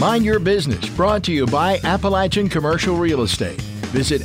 Mind Your Business, brought to you by Appalachian Commercial Real Estate. Visit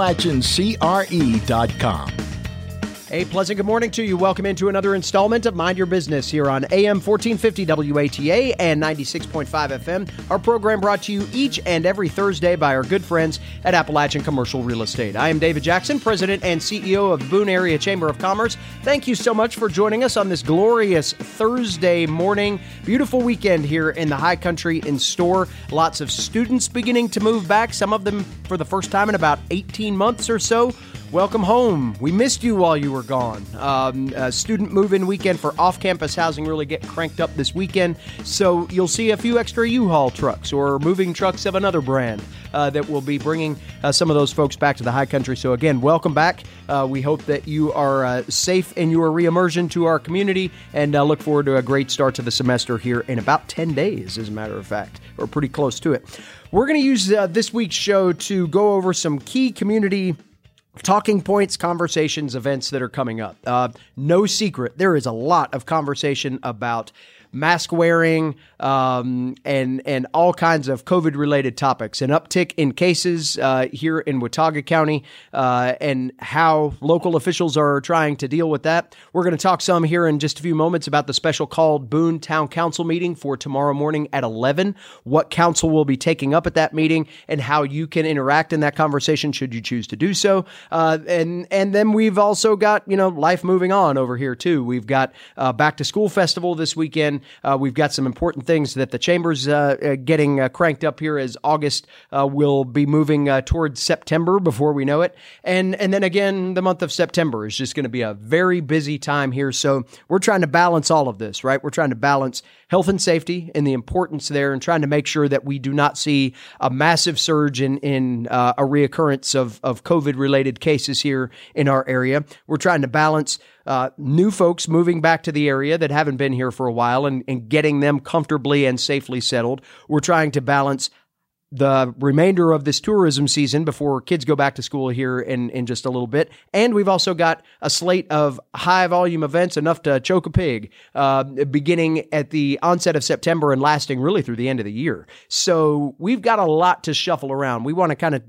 AppalachianCRE.com. A pleasant good morning to you. Welcome into another installment of Mind Your Business here on AM 1450 WATA and 96.5 FM. Our program brought to you each and every Thursday by our good friends at Appalachian Commercial Real Estate. I am David Jackson, President and CEO of Boone Area Chamber of Commerce. Thank you so much for joining us on this glorious Thursday morning. Beautiful weekend here in the High Country in store. Lots of students beginning to move back, some of them for the first time in about 18 months or so. Welcome home. We missed you while you were gone. Student move-in weekend for off-campus housing really get cranked up this weekend, so you'll see a few extra U-Haul trucks or moving trucks of another brand that will be bringing some of those folks back to the High Country. So again, welcome back. We hope that you are safe in your reimmersion to our community, and look forward to a great start to the semester here in about 10 days, as a matter of fact, or pretty close to it. We're going to use this week's show to go over some key community talking points, conversations, events that are coming up. No secret, there is a lot of conversation about mask wearing, and all kinds of COVID-related topics. An uptick in cases here in Watauga County, and how local officials are trying to deal with that. We're going to talk some here in just a few moments about the special called Boone Town Council meeting for tomorrow morning at 11, what council will be taking up at that meeting, and how you can interact in that conversation should you choose to do so. And then we've also got, life moving on over here too. We've got Back to School Festival this weekend. We've got some important things that the Chamber's getting cranked up here as August will be moving towards September before we know it. And then again, the month of September is just going to be a very busy time here. So we're trying to balance all of this, right? We're trying to balance health and safety and the importance there, and trying to make sure that we do not see a massive surge in a reoccurrence of COVID-related cases here in our area. We're trying to balance new folks moving back to the area that haven't been here for a while and getting them comfortably and safely settled. We're trying to balance the remainder of this tourism season before kids go back to school here in just a little bit. And we've also got a slate of high volume events, enough to choke a pig, beginning at the onset of September and lasting really through the end of the year. So we've got a lot to shuffle around. We want to kind of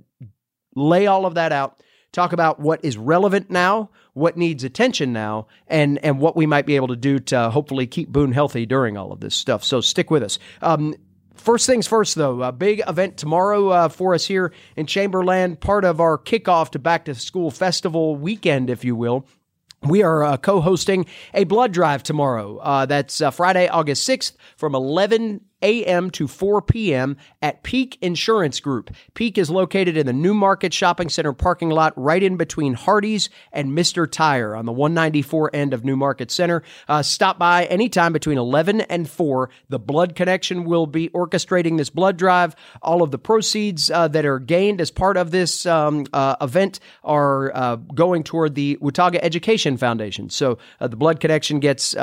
lay all of that out, talk about what is relevant now, what needs attention now, and what we might be able to do to hopefully keep Boone healthy during all of this stuff. So stick with us. First things first, though, a big event tomorrow for us here in Chamberland, part of our kickoff to Back to School Festival weekend, if you will. We are co-hosting a blood drive tomorrow. That's Friday, August 6th from 11 a.m. to 4 p.m. at Peak Insurance Group. Peak is located in the New Market Shopping Center parking lot right in between Hardee's and Mr. Tire on the 194 end of New Market Center. Stop by anytime between 11 and 4. The Blood Connection will be orchestrating this blood drive. All of the proceeds that are gained as part of this event are going toward the Watauga Education Foundation. So the Blood Connection gets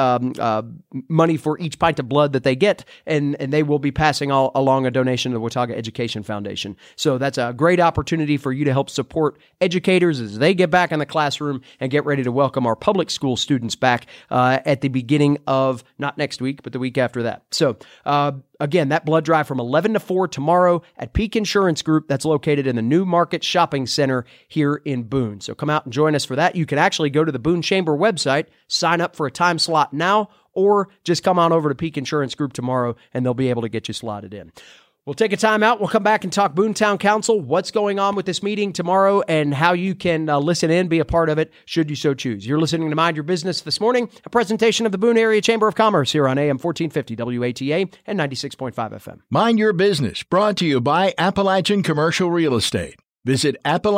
money for each pint of blood that they get, and they will be passing along a donation to the Watauga Education Foundation. So that's a great opportunity for you to help support educators as they get back in the classroom and get ready to welcome our public school students back at the beginning of, not next week, but the week after that. So again, that blood drive from 11 to 4 tomorrow at Peak Insurance Group. That's located in the New Market Shopping Center here in Boone. So come out and join us for that. You can actually go to the Boone Chamber website, sign up for a time slot now, or just come on over to Peak Insurance Group tomorrow, and they'll be able to get you slotted in. We'll take a time out. We'll come back and talk Boone Town Council, what's going on with this meeting tomorrow, and how you can listen in, be a part of it, should you so choose. You're listening to Mind Your Business this morning, a presentation of the Boone Area Chamber of Commerce here on AM 1450 WATA and 96.5 FM. Mind Your Business, brought to you by Appalachian Commercial Real Estate. Visit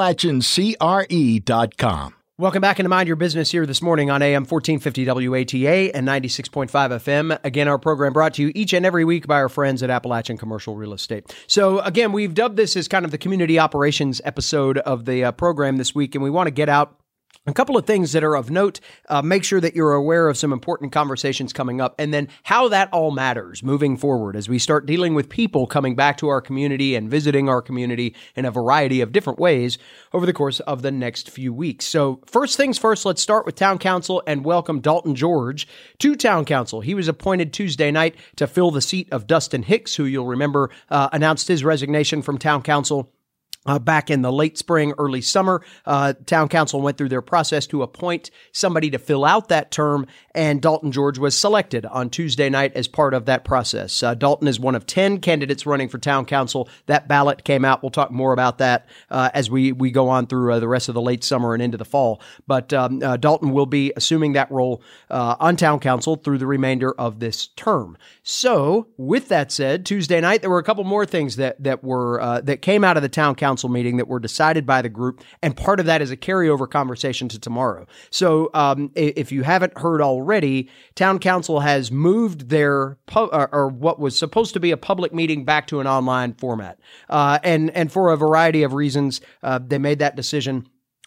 AppalachianCRE.com. Welcome back into Mind Your Business here this morning on AM 1450 WATA and 96.5 FM. Again, our program brought to you each and every week by our friends at Appalachian Commercial Real Estate. So again, we've dubbed this as kind of the community operations episode of the program this week, and we want to get out A couple of things that are of note, make sure that you're aware of some important conversations coming up, and then how that all matters moving forward as we start dealing with people coming back to our community and visiting our community in a variety of different ways over the course of the next few weeks. So first things first, let's start with Town Council and welcome Dalton George to Town Council. He was appointed Tuesday night to fill the seat of Dustin Hicks, who you'll remember announced his resignation from Town Council back in the late spring, early summer. Town Council went through their process to appoint somebody to fill out that term, and Dalton George was selected on Tuesday night as part of that process. Dalton is one of 10 candidates running for Town Council. That ballot came out. We'll talk more about that as we go on through the rest of the late summer and into the fall. But Dalton will be assuming that role on Town Council through the remainder of this term. So, with that said, Tuesday night there were a couple more things that came out of the Town Council meeting that were decided by the group, and part of that is a carryover conversation to tomorrow. So if you haven't heard already, Town Council has moved their or what was supposed to be a public meeting back to an online format, and for a variety of reasons, they made that decision.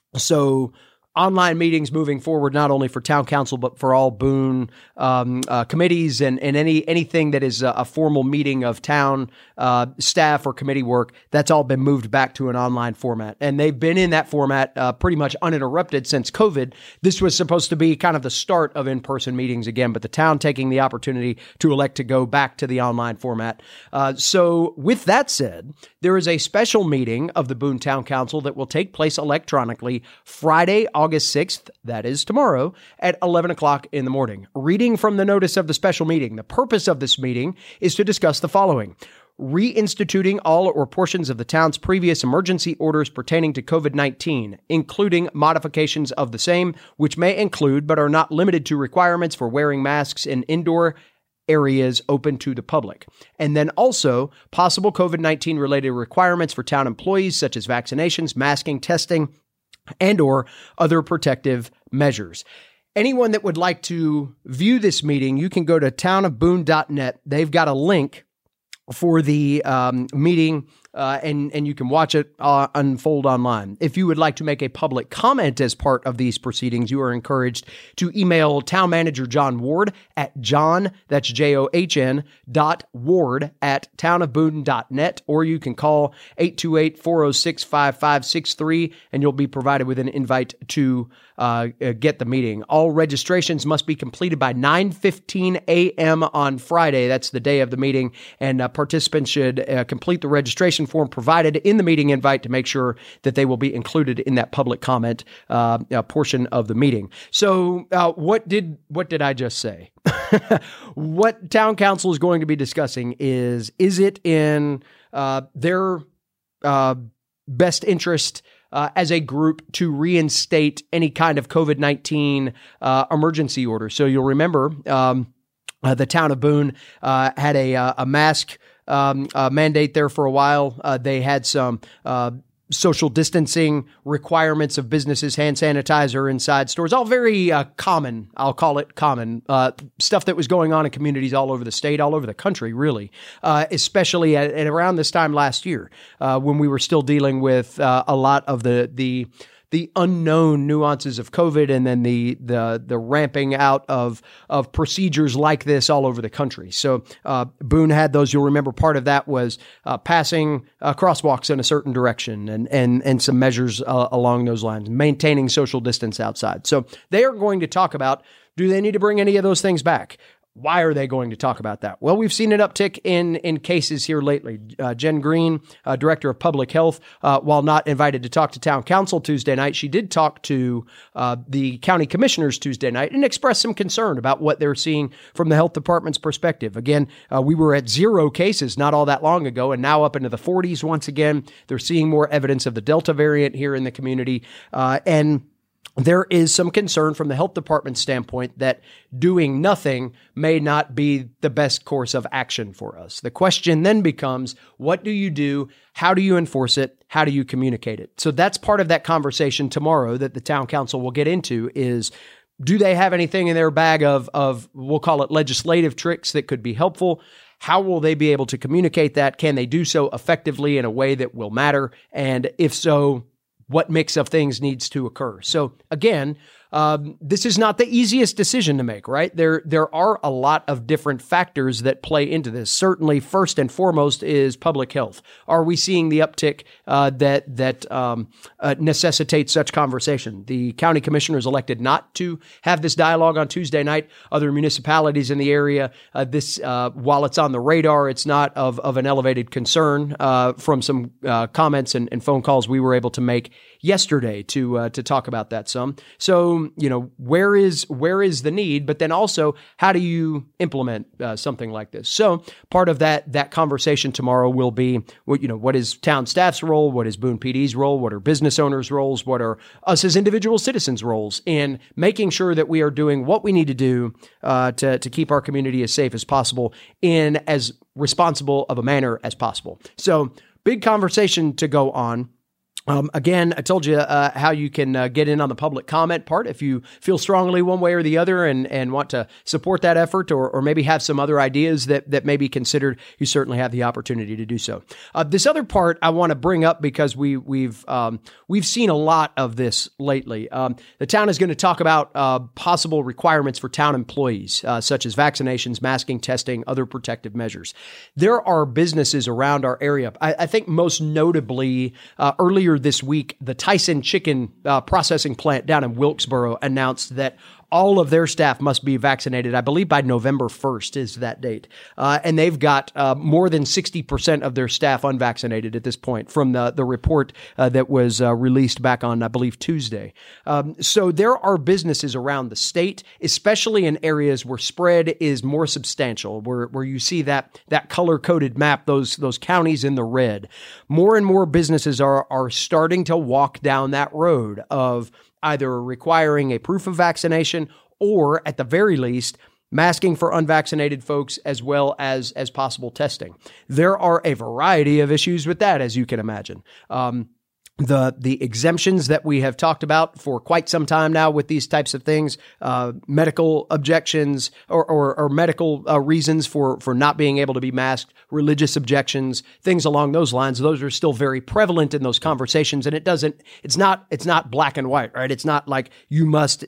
So online meetings moving forward, not only for Town Council, but for all Boone committees and anything that is a formal meeting of town staff or committee work, that's all been moved back to an online format. And they've been in that format pretty much uninterrupted since COVID. This was supposed to be kind of the start of in-person meetings again, but the town taking the opportunity to elect to go back to the online format. So with that said, there is a special meeting of the Boone Town Council that will take place electronically Friday, August 6th, that is tomorrow, at 11 o'clock in the morning. Reading from the notice of the special meeting, the purpose of this meeting is to discuss the following: reinstituting all or portions of the town's previous emergency orders pertaining to COVID-19, including modifications of the same, which may include but are not limited to requirements for wearing masks in indoor areas open to the public. And then also possible COVID-19 related requirements for town employees, such as vaccinations, masking, testing, and or other protective measures. Anyone that would like to view this meeting, you can go to townofboone.net. They've got a link for the meeting, and you can watch it unfold online. If you would like to make a public comment as part of these proceedings, you are encouraged to email Town Manager John Ward at John, that's John, .ward at townofboone.net, or you can call 828-406-5563, and you'll be provided with an invite to get the meeting. All registrations must be completed by 9:15 a.m. on Friday. That's the day of the meeting, and participants should complete the registration form provided in the meeting invite to make sure that they will be included in that public comment portion of the meeting. So what did I just say? What Town Council is going to be discussing is it in their best interest as a group to reinstate any kind of COVID-19 emergency order. So you'll remember the town of Boone had a mask mandate there for a while. They had some social distancing requirements of businesses, hand sanitizer inside stores, all very common, I'll call it common, stuff that was going on in communities all over the state, all over the country, really, especially at around this time last year when we were still dealing with a lot of the unknown nuances of COVID, and then the ramping out of procedures like this all over the country. So Boone had those. You'll remember part of that was passing crosswalks in a certain direction and some measures along those lines, maintaining social distance outside. So they are going to talk about, do they need to bring any of those things back? Why are they going to talk about that? Well, we've seen an uptick in cases here lately. Jen Green, Director of Public Health, while not invited to talk to Town Council Tuesday night, she did talk to the county commissioners Tuesday night and expressed some concern about what they're seeing from the health department's perspective. Again, we were at 0 cases not all that long ago, and now up into the 40s once again. They're seeing more evidence of the Delta variant here in the community, and there is some concern from the health department standpoint that doing nothing may not be the best course of action for us. The question then becomes, what do you do? How do you enforce it? How do you communicate it? So that's part of that conversation tomorrow that the town council will get into is, do they have anything in their bag of we'll call it legislative tricks that could be helpful? How will they be able to communicate that? Can they do so effectively in a way that will matter? And if so, what mix of things needs to occur. So again, this is not the easiest decision to make, right? There are a lot of different factors that play into this. Certainly, first and foremost is public health. Are we seeing the uptick that necessitates such conversation? The county commissioners elected not to have this dialogue on Tuesday night. Other municipalities in the area, while it's on the radar, it's not of an elevated concern from some comments and phone calls we were able to make yesterday to talk about that some. So, where is the need, but then also how do you implement something like this? So part of that conversation tomorrow will be, what is town staff's role? What is Boone PD's role? What are business owners' roles? What are us as individual citizens' roles in making sure that we are doing what we need to do to keep our community as safe as possible in as responsible of a manner as possible? So big conversation to go on. Again, I told you how you can get in on the public comment part if you feel strongly one way or the other and want to support that effort or maybe have some other ideas that may be considered. You certainly have the opportunity to do so. This other part I want to bring up because we've seen a lot of this lately. The town is going to talk about possible requirements for town employees, such as vaccinations, masking, testing, other protective measures. There are businesses around our area. I think most notably earlier this week, the Tyson chicken processing plant down in Wilkesboro announced that all of their staff must be vaccinated. I believe by November 1st is that date. And they've got more than 60% of their staff unvaccinated at this point from the report that was released back on, I believe, Tuesday. So there are businesses around the state, especially in areas where spread is more substantial, where you see that color-coded map, those counties in the red. More and more businesses are starting to walk down that road of either requiring a proof of vaccination or, at the very least, masking for unvaccinated folks as well as possible testing. There are a variety of issues with that, as you can imagine. The exemptions that we have talked about for quite some time now with these types of things, medical objections or medical reasons for not being able to be masked, religious objections, things along those lines. Those are still very prevalent in those conversations, and it's not black and white, right? It's not like you must,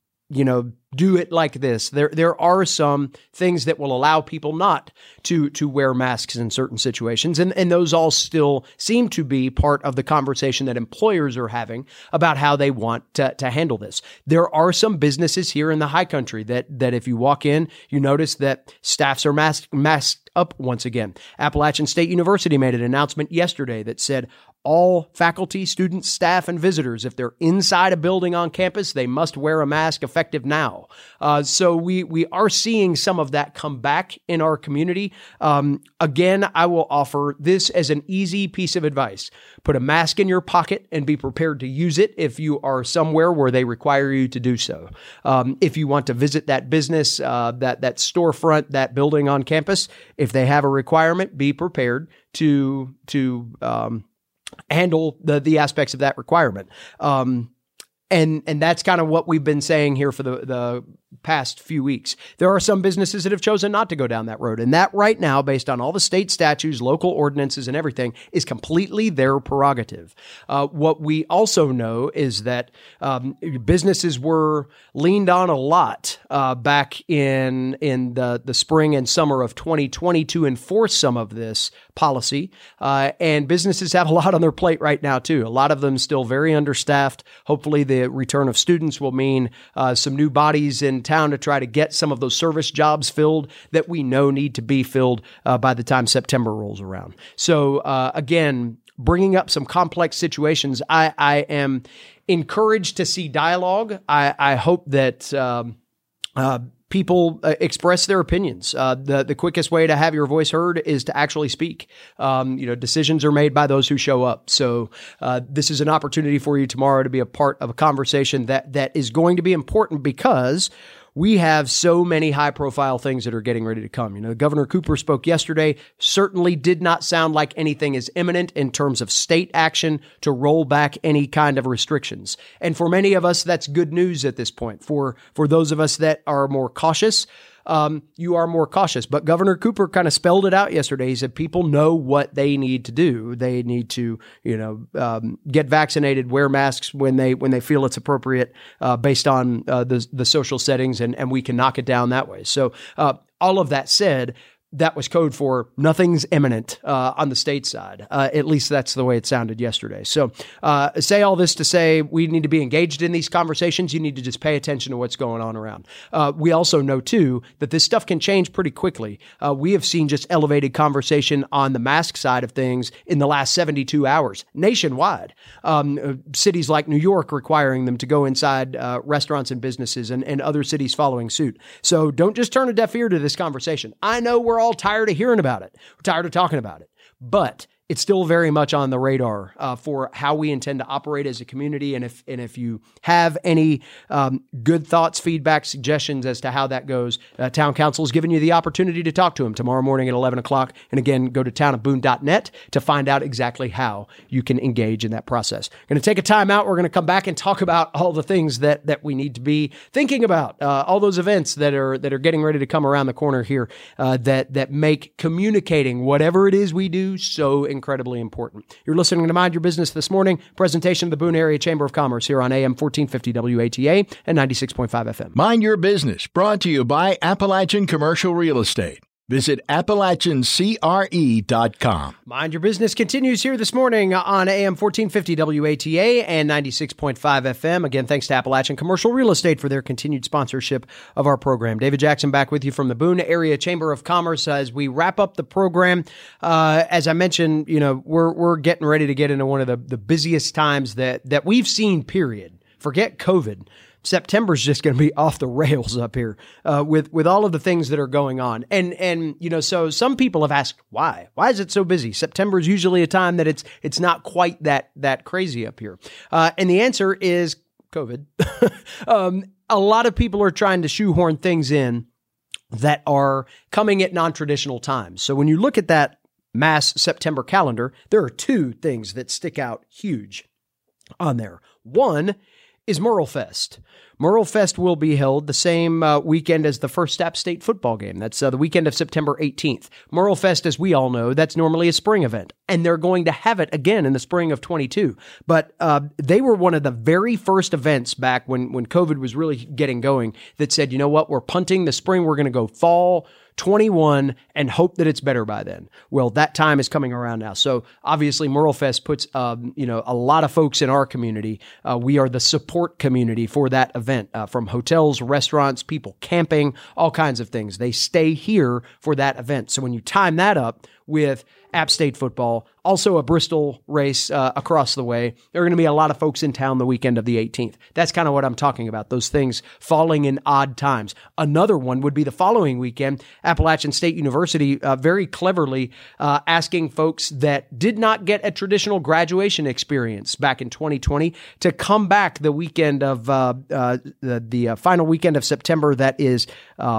do it like this. There are some things that will allow people not to wear masks in certain situations. And those all still seem to be part of the conversation that employers are having about how they want to handle this. There are some businesses here in the high country that if you walk in, you notice that staffs are masked up once again. Appalachian State University made an announcement yesterday that said all faculty, students, staff, and visitors, if they're inside a building on campus, they must wear a mask effective now. So we are seeing some of that come back in our community. Again, I will offer this as an easy piece of advice. Put a mask in your pocket and be prepared to use it if you are somewhere where they require you to do so. If you want to visit that business, that storefront, that building on campus, if they have a requirement, be prepared to handle the aspects of that requirement. And that's kind of what we've been saying here for the past few weeks. There are some businesses that have chosen not to go down that road. And that right now, based on all the state statutes, local ordinances, and everything, is completely their prerogative. What we also know is that businesses were leaned on a lot back in the spring and summer of 2020 to enforce some of this policy. And businesses have a lot on their plate right now, too. A lot of them still very understaffed. Hopefully, the return of students will mean some new bodies in town to try to get some of those service jobs filled that we know need to be filled by the time September rolls around. So again, bringing up some complex situations, I am encouraged to see dialogue. I hope that people express their opinions. The quickest way to have your voice heard is to actually speak. Decisions are made by those who show up. So this is an opportunity for you tomorrow to be a part of a conversation that is going to be important because we have so many high-profile things that are getting ready to come. Governor Cooper spoke yesterday, certainly did not sound like anything is imminent in terms of state action to roll back any kind of restrictions. And for many of us, that's good news at this point. For those of us that are more cautious, you are more cautious. But Governor Cooper kind of spelled it out yesterday. He said people know what they need to do. They need to, get vaccinated, wear masks when they feel it's appropriate, based on the social settings, and we can knock it down that way. So all of that said, that was code for nothing's imminent on the state side. At least that's the way it sounded yesterday. So say all this to say we need to be engaged in these conversations. You need to just pay attention to what's going on around. We also know, too, that this stuff can change pretty quickly. We have seen just elevated conversation on the mask side of things in the last 72 hours nationwide. Cities like New York requiring them to go inside restaurants and businesses, and other cities following suit. So don't just turn a deaf ear to this conversation. I know we're all tired of hearing about it. We're tired of talking about it. But it's still very much on the radar for how we intend to operate as a community. And if you have any good thoughts, feedback, suggestions as to how that goes, Town Council is giving you the opportunity to talk to them tomorrow morning at 11 o'clock. And again, go to townofboone.net to find out exactly how you can engage in that process. Going to take a time out. We're going to come back and talk about all the things that we need to be thinking about, all those events that are getting ready to come around the corner here that make communicating whatever it is we do so incredibly important. You're listening to Mind Your Business this morning, presentation of the Boone Area Chamber of Commerce here on AM 1450 WATA and 96.5 FM. Mind Your Business, brought to you by Appalachian Commercial Real Estate. Visit AppalachianCRE.com. Mind Your Business continues here this morning on AM 1450 WATA and 96.5 FM. Again, thanks to Appalachian Commercial Real Estate for their continued sponsorship of our program. David Jackson back with you from the Boone Area Chamber of Commerce as we wrap up the program. As I mentioned, we're getting ready to get into one of the busiest times that we've seen, period. Forget COVID. September's just going to be off the rails up here with all of the things that are going on. And so some people have asked, why? Why is it so busy? September is usually a time that it's not quite that crazy up here. And the answer is COVID. A lot of people are trying to shoehorn things in that are coming at non-traditional times. So when you look at that mass September calendar, there are two things that stick out huge on there. One is Merle Fest. Merle Fest will be held the same weekend as the first App State football game. That's the weekend of September 18th. Merle Fest, as we all know, that's normally a spring event, and they're going to have it again in the spring of 22. But they were one of the very first events back when COVID was really getting going that said, you know what, we're punting the spring, we're going to go fall 21 and hope that it's better by then. Well, that time is coming around now. So obviously Merle Fest puts, a lot of folks in our community. We are the support community for that event, from hotels, restaurants, people camping, all kinds of things. They stay here for that event. So when you time that up with App State football, also a Bristol race across the way, there are going to be a lot of folks in town the weekend of the 18th. That's kind of what I'm talking about, those things falling in odd times. Another one would be the following weekend, Appalachian State University very cleverly asking folks that did not get a traditional graduation experience back in 2020 to come back the weekend of the final weekend of September. That is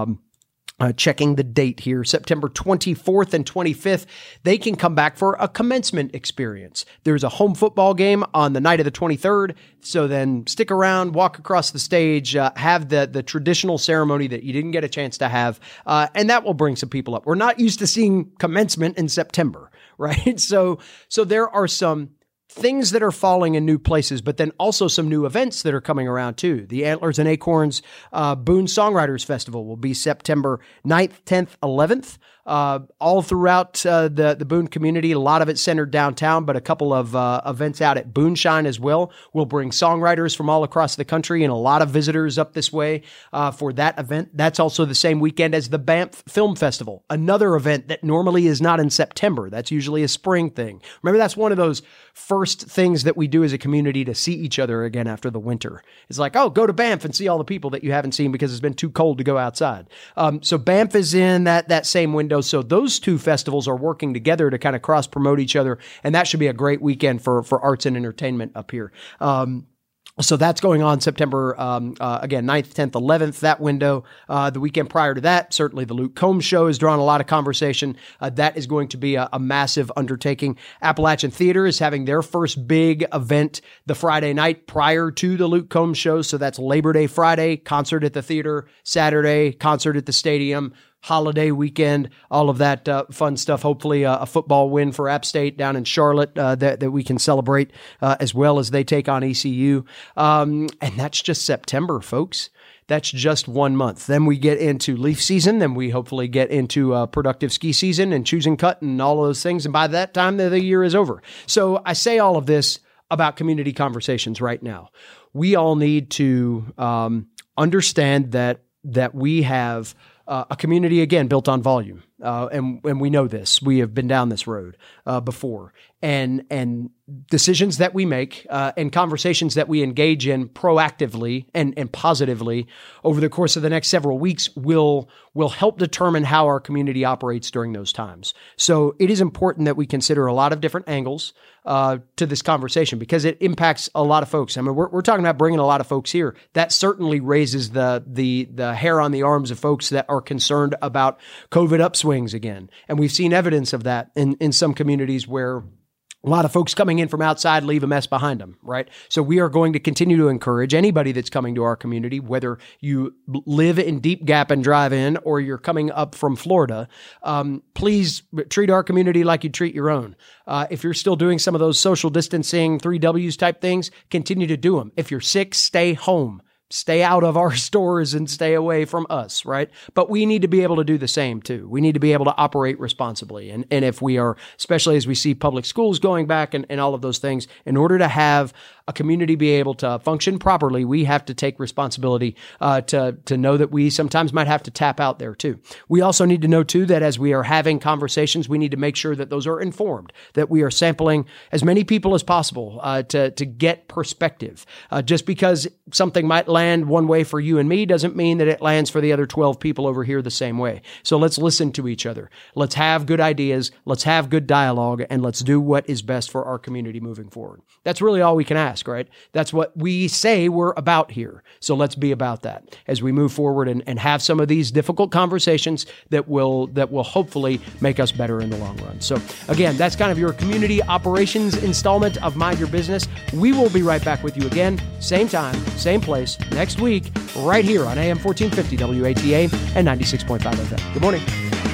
checking the date here, September 24th and 25th, they can come back for a commencement experience. There's a home football game on the night of the 23rd, so then stick around, walk across the stage, have the traditional ceremony that you didn't get a chance to have, and that will bring some people up. We're not used to seeing commencement in September, right? So there are some things that are falling in new places, but then also some new events that are coming around too. The Antlers and Acorns Boone Songwriters Festival will be September 9th, 10th, 11th. All throughout the Boone community, a lot of it centered downtown, but a couple of events out at Booneshine as well. We'll bring songwriters from all across the country and a lot of visitors up this way for that event. That's also the same weekend as the Banff Film Festival, another event that normally is not in September. That's usually a spring thing. Remember, that's one of those first things that we do as a community to see each other again after the winter. It's like, oh, go to Banff and see all the people that you haven't seen because it's been too cold to go outside. So Banff is in that same window. So those two festivals are working together to kind of cross promote each other. And that should be a great weekend for arts and entertainment up here. So that's going on September, again, 9th, 10th, 11th, that window. The weekend prior to that, certainly the Luke Combs Show has drawn a lot of conversation. That is going to be a massive undertaking. Appalachian Theater is having their first big event the Friday night prior to the Luke Combs Show. So that's Labor Day Friday, concert at the theater, Saturday, concert at the stadium, holiday weekend, all of that fun stuff. Hopefully a football win for App State down in Charlotte that we can celebrate as well as they take on ECU. And that's just September, folks. That's just 1 month. Then we get into leaf season. Then we hopefully get into productive ski season and choosing cut and all of those things. And by that time, the year is over. So I say all of this about community conversations right now. We all need to understand that we have a community, again, built on volume. And we know this. We have been down this road before. And decisions that we make and conversations that we engage in proactively and positively over the course of the next several weeks will help determine how our community operates during those times. So it is important that we consider a lot of different angles to this conversation because it impacts a lot of folks. I mean, we're talking about bringing a lot of folks here. That certainly raises the hair on the arms of folks that are concerned about COVID upswings again. And we've seen evidence of that in some communities where a lot of folks coming in from outside leave a mess behind them, right? So we are going to continue to encourage anybody that's coming to our community, whether you live in Deep Gap and drive in or you're coming up from Florida, please treat our community like you treat your own. If you're still doing some of those social distancing, 3Ws type things, continue to do them. If you're sick, stay home. Stay out of our stores and stay away from us, right? But we need to be able to do the same too. We need to be able to operate responsibly. And if we are, especially as we see public schools going back and all of those things, in order to have a community be able to function properly, we have to take responsibility to know that we sometimes might have to tap out there too. We also need to know too that as we are having conversations, we need to make sure that those are informed, that we are sampling as many people as possible to get perspective. Just because something might land one way for you and me doesn't mean that it lands for the other 12 people over here the same way. So let's listen to each other. Let's have good ideas. Let's have good dialogue, and let's do what is best for our community moving forward. That's really all we can ask, right? That's what we say we're about here. So let's be about that as we move forward and have some of these difficult conversations that will hopefully make us better in the long run. So again, that's kind of your community operations installment of Mind Your Business. We will be right back with you again, same time, same place, next week, right here on AM 1450 WATA and 96.5 FM. Good morning.